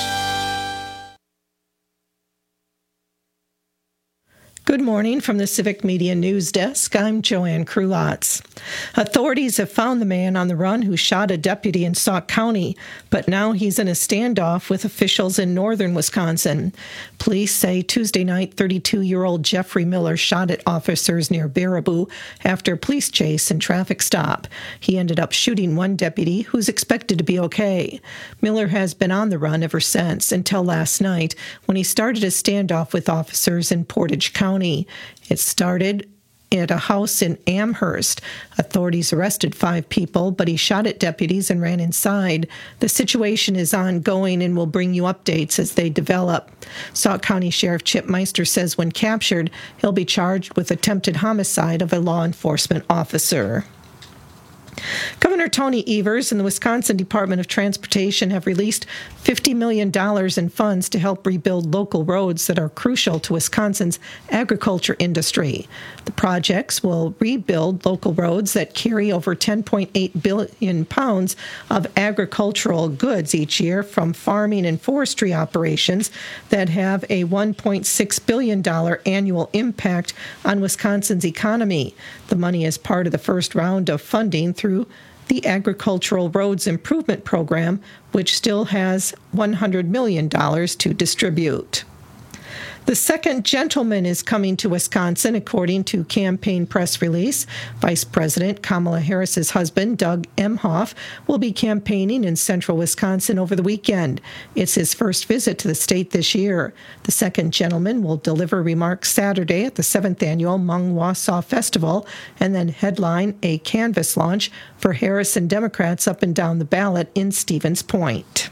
Good morning from the Civic Media News Desk. I'm Joanne Krulotz. Authorities have found the man on the run who shot a deputy in Sauk County, but now he's in a standoff with officials in northern Wisconsin. Police say Tuesday night, thirty-two-year-old Jeffrey Miller shot at officers near Baraboo after a police chase and traffic stop. He ended up shooting one deputy who's expected to be okay. Miller has been on the run ever since, until last night when he started a standoff with officers in Portage County. It started at a house in Amherst. Authorities arrested five people, but he shot at deputies and ran inside. The situation is ongoing and will bring you updates as they develop. Sauk County Sheriff Chip Meister says when captured, he'll be charged with attempted homicide of a law enforcement officer. Governor Tony Evers and the Wisconsin Department of Transportation have released fifty million dollars in funds to help rebuild local roads that are crucial to Wisconsin's agriculture industry. The projects will rebuild local roads that carry over ten point eight billion pounds of agricultural goods each year from farming and forestry operations that have a one point six billion dollars annual impact on Wisconsin's economy. The money is part of the first round of funding through through the Agricultural Roads Improvement Program, which still has one hundred million dollars to distribute. The second gentleman is coming to Wisconsin, according to campaign press release. Vice President Kamala Harris's husband, Doug Emhoff, will be campaigning in central Wisconsin over the weekend. It's his first visit to the state this year. The second gentleman will deliver remarks Saturday at the seventh Annual Hmong Wausau Festival and then headline a canvass launch for Harris and Democrats up and down the ballot in Stevens Point.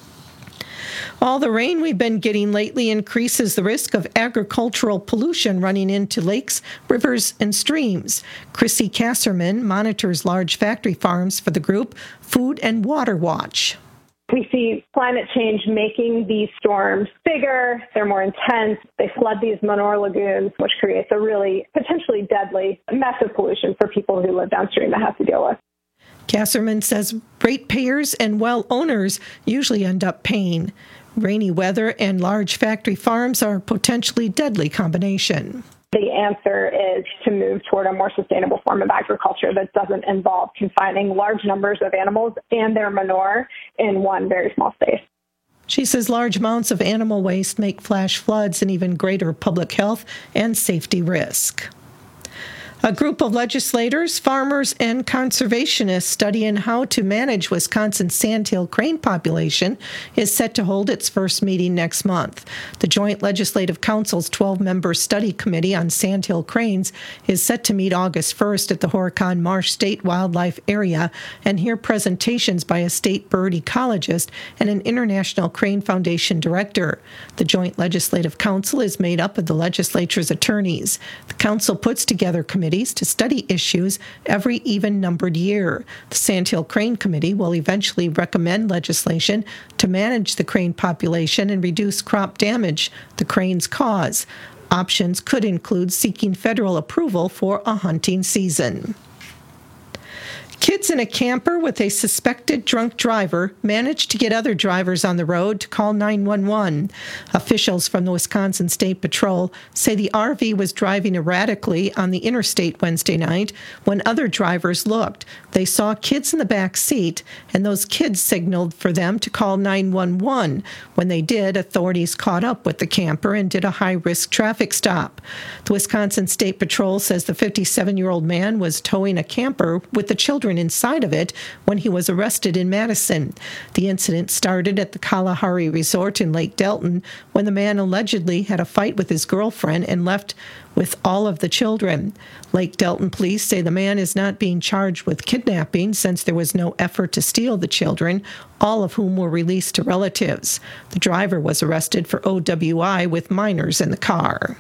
All the rain we've been getting lately increases the risk of agricultural pollution running into lakes, rivers, and streams. Chrissy Kasserman monitors large factory farms for the group Food and Water Watch. We see climate change making these storms bigger, they're more intense, they flood these manure lagoons, which creates a really potentially deadly mess of pollution for people who live downstream that have to deal with. Kasserman says ratepayers and well owners usually end up paying. Rainy weather and large factory farms are a potentially deadly combination. The answer is to move toward a more sustainable form of agriculture that doesn't involve confining large numbers of animals and their manure in one very small space. She says large amounts of animal waste make flash floods an even greater public health and safety risk. A group of legislators, farmers, and conservationists studying how to manage Wisconsin's sandhill crane population is set to hold its first meeting next month. The Joint Legislative Council's twelve-member study committee on sandhill cranes is set to meet August first at the Horicon Marsh State Wildlife Area and hear presentations by a state bird ecologist and an International Crane Foundation director. The Joint Legislative Council is made up of the legislature's attorneys. The council puts together committees committees to study issues every even-numbered year. The Sandhill Crane Committee will eventually recommend legislation to manage the crane population and reduce crop damage the cranes cause. Options could include seeking federal approval for a hunting season. Kids in a camper with a suspected drunk driver managed to get other drivers on the road to call nine one one. Officials from the Wisconsin State Patrol say the R V was driving erratically on the interstate Wednesday night when other drivers looked. They saw kids in the back seat, and those kids signaled for them to call nine one one. When they did, authorities caught up with the camper and did a high-risk traffic stop. The Wisconsin State Patrol says the fifty-seven-year-old man was towing a camper with the children inside of it when he was arrested in Madison. The incident started at the Kalahari Resort in Lake Delton when the man allegedly had a fight with his girlfriend and left with all of the children. Lake Delton police say the man is not being charged with kidnapping since there was no effort to steal the children, all of whom were released to relatives. The driver was arrested for O W I with minors in the car.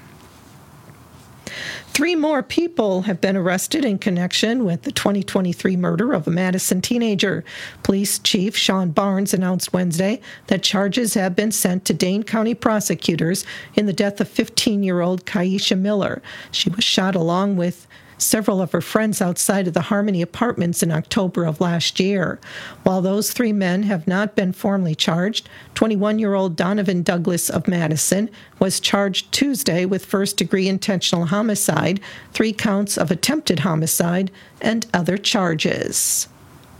Three more people have been arrested in connection with the twenty twenty-three murder of a Madison teenager. Police Chief Sean Barnes announced Wednesday that charges have been sent to Dane County prosecutors in the death of fifteen-year-old Kaisha Miller. She was shot along with several of her friends outside of the Harmony Apartments in October of last year. While those three men have not been formally charged, twenty-one-year-old Donovan Douglas of Madison was charged Tuesday with first-degree intentional homicide, three counts of attempted homicide, and other charges.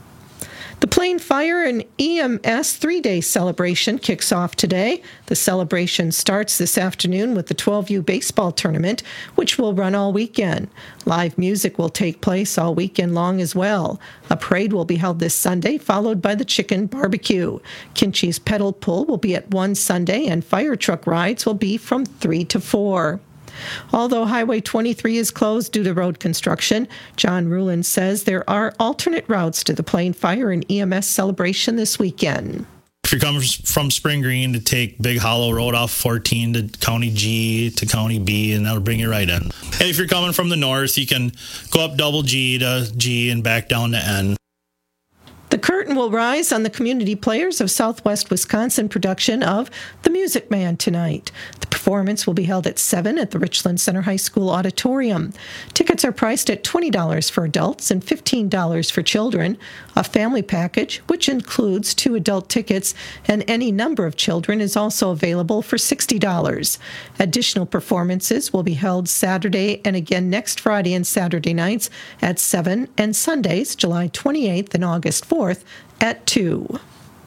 The Plain Fire and E M S three-day celebration kicks off today. The celebration starts this afternoon with the twelve U baseball tournament, which will run all weekend. Live music will take place all weekend long as well. A parade will be held this Sunday, followed by the chicken barbecue. Kinchi's pedal pull will be at one Sunday, and fire truck rides will be from three to four. Although Highway twenty-three is closed due to road construction, John Rulin says there are alternate routes to the Plain Fire and E M S celebration this weekend. If you're coming from Spring Green to take Big Hollow Road off fourteen to County G to County B, and that'll bring you right in. And if you're coming from the north, you can go up double G to G and back down to N. The curtain will rise on the Community Players of Southwest Wisconsin production of The Music Man tonight. The performance will be held at seven at the Richland Center High School Auditorium. Tickets are priced at twenty dollars for adults and fifteen dollars for children. A family package, which includes two adult tickets and any number of children, is also available for sixty dollars. Additional performances will be held Saturday and again next Friday and Saturday nights at seven, and Sundays, July twenty-eighth and August fourth, at two.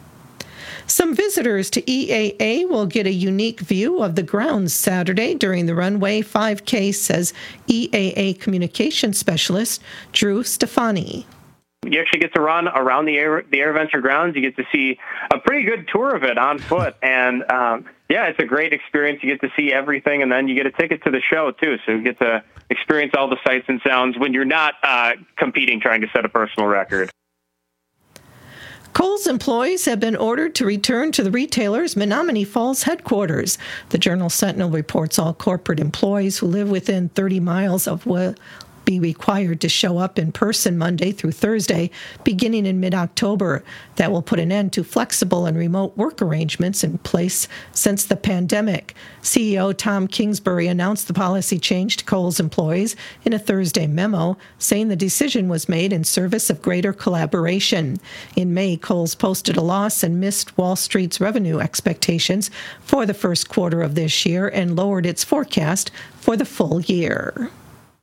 Some visitors to E A A will get a unique view of the grounds Saturday during the Runway five K, says E A A Communications Specialist Drew Stefani. You actually get to run around the Air, the AirVenture grounds. You get to see a pretty good tour of it on foot. And, um, yeah, it's a great experience. You get to see everything, and then you get a ticket to the show, too. So you get to experience all the sights and sounds when you're not uh, competing, trying to set a personal record. Kohl's employees have been ordered to return to the retailer's Menominee Falls headquarters. The Journal Sentinel reports all corporate employees who live within thirty miles of will be required to show up in person Monday through Thursday, beginning in mid-October. That will put an end to flexible and remote work arrangements in place since the pandemic. C E O Tom Kingsbury announced the policy change to Kohl's employees in a Thursday memo, saying the decision was made in service of greater collaboration. In May, Kohl's posted a loss and missed Wall Street's revenue expectations for the first quarter of this year and lowered its forecast for the full year.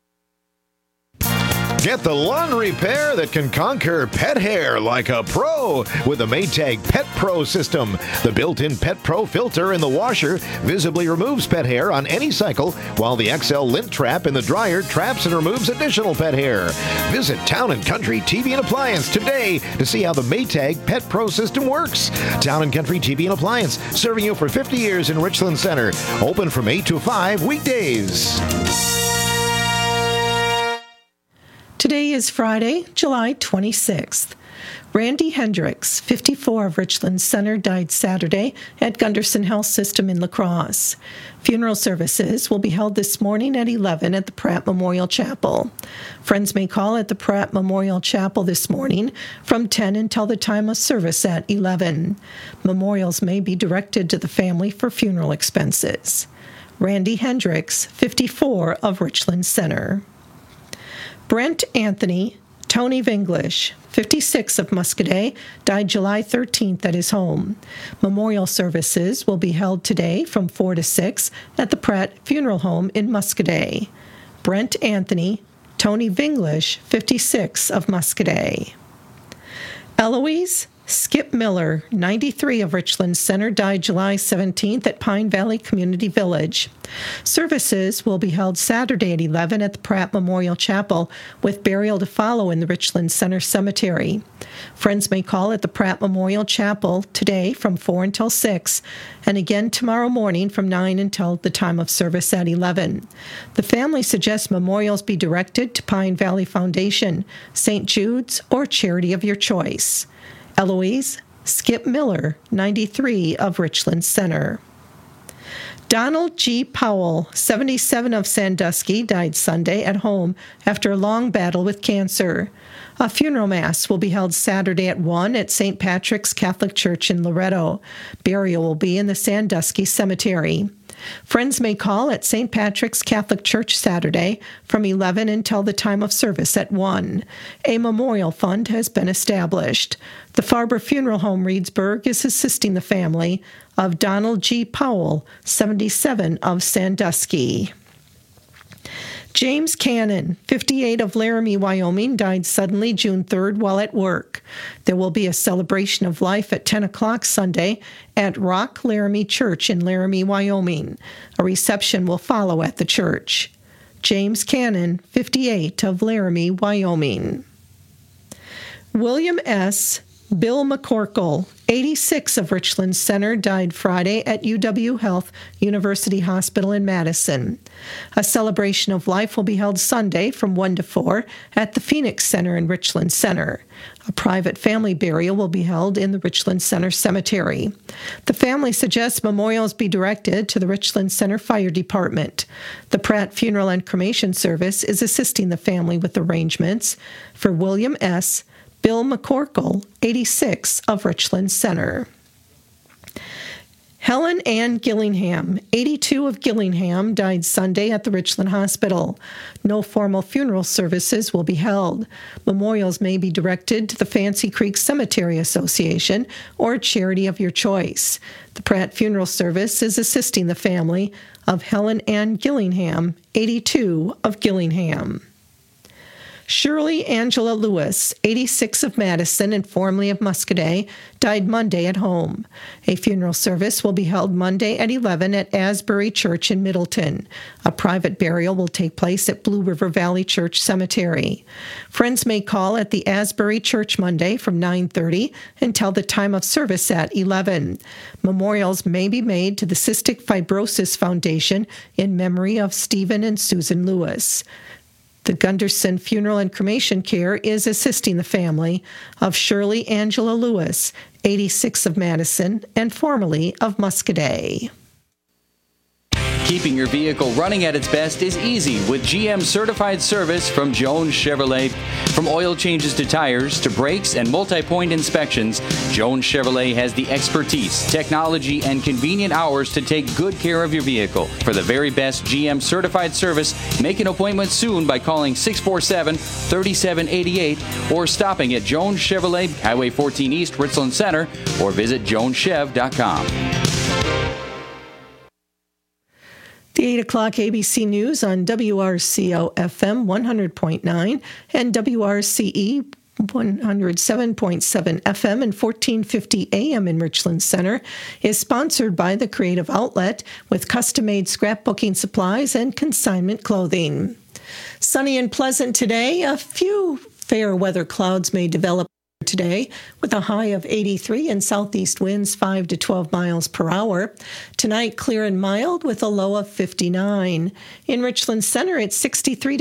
Get the lawn repair that can conquer pet hair like a pro with the Maytag Pet Pro system. The built-in Pet Pro filter in the washer visibly removes pet hair on any cycle, while the X L lint trap in the dryer traps and removes additional pet hair. Visit Town and Country T V and Appliance today to see how the Maytag Pet Pro system works. Town and Country T V and Appliance, serving you for fifty years in Richland Center. Open from eight to five weekdays. Today is Friday, July twenty-sixth. Randy Hendricks, fifty-four, of Richland Center, died Saturday at Gunderson Health System in La Crosse. Funeral services will be held this morning at eleven at the Pratt Memorial Chapel. Friends may call at the Pratt Memorial Chapel this morning from ten until the time of service at eleven. Memorials may be directed to the family for funeral expenses. Randy Hendricks, fifty-four, of Richland Center. Brent Anthony Tony Vinglish, fifty-six, of Muscadet, died July thirteenth at his home. Memorial services will be held today from four to six at the Pratt Funeral Home in Muscadet. Brent Anthony Tony Vinglish, fifty-six, of Muscadet. Eloise Skip Miller, ninety-three, of Richland Center, died July seventeenth at Pine Valley Community Village. Services will be held Saturday at eleven at the Pratt Memorial Chapel, with burial to follow in the Richland Center Cemetery. Friends may call at the Pratt Memorial Chapel today from four until six, and again tomorrow morning from nine until the time of service at eleven. The family suggests memorials be directed to Pine Valley Foundation, Saint Jude's, or charity of your choice. Eloise Skip Miller, ninety-three, of Richland Center. Donald G. Powell, seventy-seven, of Sandusky, died Sunday at home after a long battle with cancer. A funeral mass will be held Saturday at one at Saint Patrick's Catholic Church in Loretto. Burial will be in the Sandusky Cemetery. Friends may call at Saint Patrick's Catholic Church Saturday from eleven until the time of service at one. A memorial fund has been established. The Farber Funeral Home Reedsburg is assisting the family of Donald G. Powell, seventy-seven, of Sandusky. James Cannon, fifty-eight, of Laramie, Wyoming, died suddenly June third while at work. There will be a celebration of life at ten o'clock Sunday at Rock Laramie Church in Laramie, Wyoming. A reception will follow at the church. James Cannon, fifty-eight, of Laramie, Wyoming. William S. Bill McCorkle, eighty-six, of Richland Center, died Friday at U W Health University Hospital in Madison. A celebration of life will be held Sunday from one to four at the Phoenix Center in Richland Center. A private family burial will be held in the Richland Center Cemetery. The family suggests memorials be directed to the Richland Center Fire Department. The Pratt Funeral and Cremation Service is assisting the family with arrangements for William S. Bill McCorkle, eighty-six, of Richland Center. Helen Ann Gillingham, eighty-two, of Gillingham, died Sunday at the Richland Hospital. No formal funeral services will be held. Memorials may be directed to the Fancy Creek Cemetery Association or a charity of your choice. The Pratt Funeral Service is assisting the family of Helen Ann Gillingham, eighty-two, of Gillingham. Shirley Angela Lewis, eighty-six, of Madison and formerly of Muscadet, died Monday at home. A funeral service will be held Monday at eleven at Asbury Church in Middleton. A private burial will take place at Blue River Valley Church Cemetery. Friends may call at the Asbury Church Monday from nine thirty until the time of service at eleven. Memorials may be made to the Cystic Fibrosis Foundation in memory of Stephen and Susan Lewis. The Gunderson Funeral and Cremation Care is assisting the family of Shirley Angela Lewis, eighty-six, of Madison and formerly of Muscadet. Keeping your vehicle running at its best is easy with G M certified service from Jones Chevrolet. From oil changes to tires to brakes and multi-point inspections, Jones Chevrolet has the expertise, technology, and convenient hours to take good care of your vehicle. For the very best G M certified service, make an appointment soon by calling six four seven, three seven eight eight or stopping at Jones Chevrolet, Highway fourteen East, Richland Center, or visit jones chev dot com. The eight o'clock A B C News on W R C O F M one hundred point nine and W R C E one oh seven point seven F M and fourteen fifty A M in Richland Center is sponsored by the Creative Outlet with custom-made scrapbooking supplies and consignment clothing. Sunny and pleasant today. A few fair weather clouds may develop today with a high of eighty-three and southeast winds five to twelve miles per hour. Tonight, clear and mild with a low of fifty-nine. In Richland Center, it's sixty-three